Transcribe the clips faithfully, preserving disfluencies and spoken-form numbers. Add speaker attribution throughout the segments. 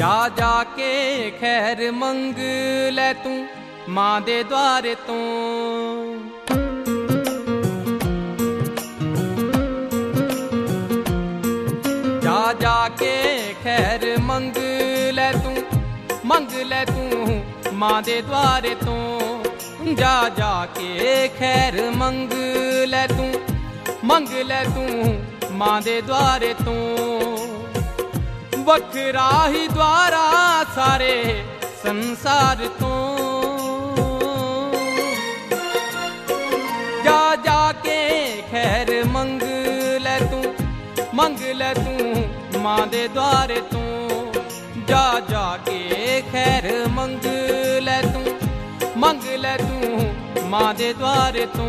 Speaker 1: जा जाके खैर मंग लै तू मां दे द्वारे तो। जा जाके खैर मंग लै तू मंग लै तू मां दे द्वारे तो। जा जाके खैर मंग लै तू मंग लै तू मां दे द्वारे तो। वखरा ही द्वारा सारे संसार तो। जा जाके खैर मंग लै तू मंग लै तू मां दे द्वारे तो। जा जाके खैर मंग लै तू मंग लै तू मां दे द्वारे तो।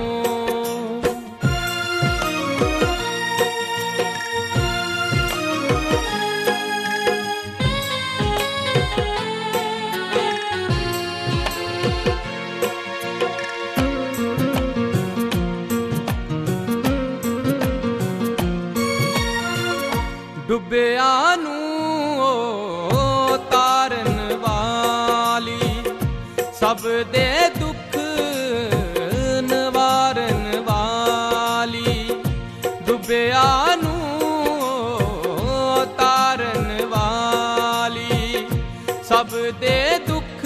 Speaker 1: डुबिया नू ओ तारन वाली सब दे दुख निवारन वाली। डुबिया नू ओ तारन वाली सब दे दुख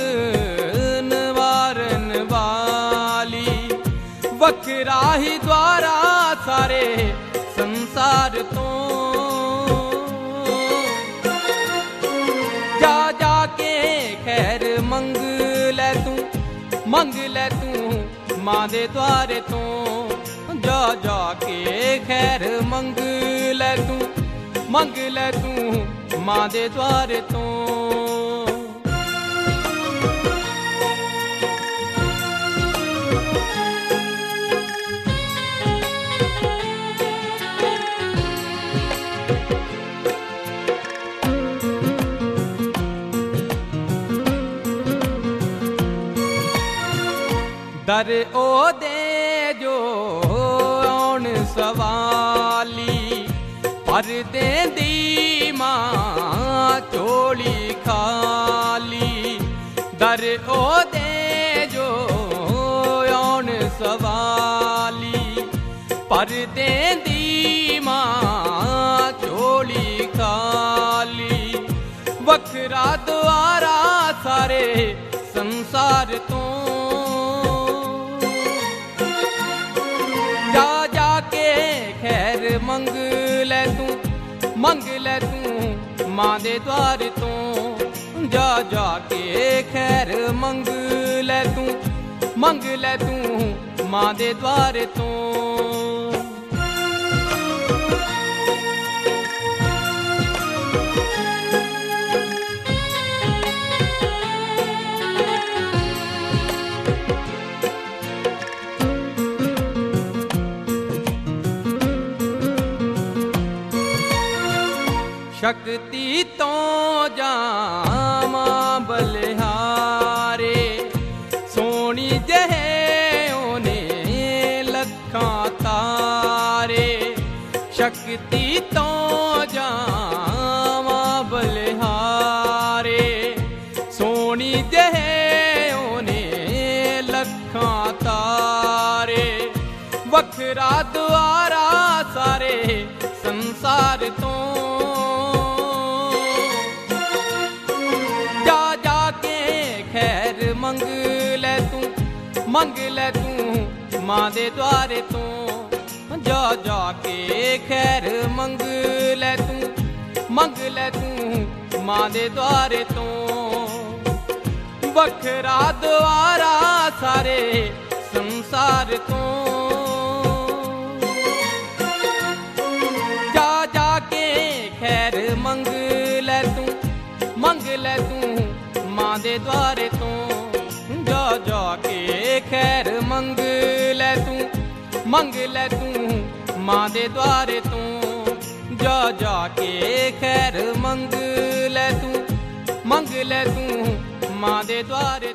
Speaker 1: निवारन वाली। वखरा ही द्वारा सारे संसार तो। जा जाके खैर मंग लै तू मंग लै तू मां दे द्वारे तो। जा जाके खैर मंग लै तू मंग लै तू मां दे द्वारे तो। दर ओ दे जो औन सवाली पर दे दी मां चोली खाली। दर ओ दे जो औन सवाली पर दे दी मां चोली खाली। वखरा द्वारा सारे संसार तो। जा जाके खैर मंग लै तू मंग लै तू मां दे द्वारे तो। जा जाके खैर मंग लै तू मंग लै तू मां दे द्वारे तो। शक्ति तो जामा बलिहारे सोनी जहे ओने लखा तारे। शक्ति तो जामा बलिहारे सोनी जहे ओने लखा तारे। वखरा द्वारा सारे संसार तो। मंग लै तू मंग लै तू मां दे द्वारे तो। जा जाके खैर मंग लै तू मंग लै तू मां दे द्वारे तो। वखरा द्वारा सारे संसार तो। जा जाके खैर मंग लै तू मंग लै तू मां दे द्वारे तो। जा जाके खैर मंग लै तू मंग लै तू मां दे द्वारे तो। जा जाके खैर मंग लै तू मंग लै तू मां दे द्वारे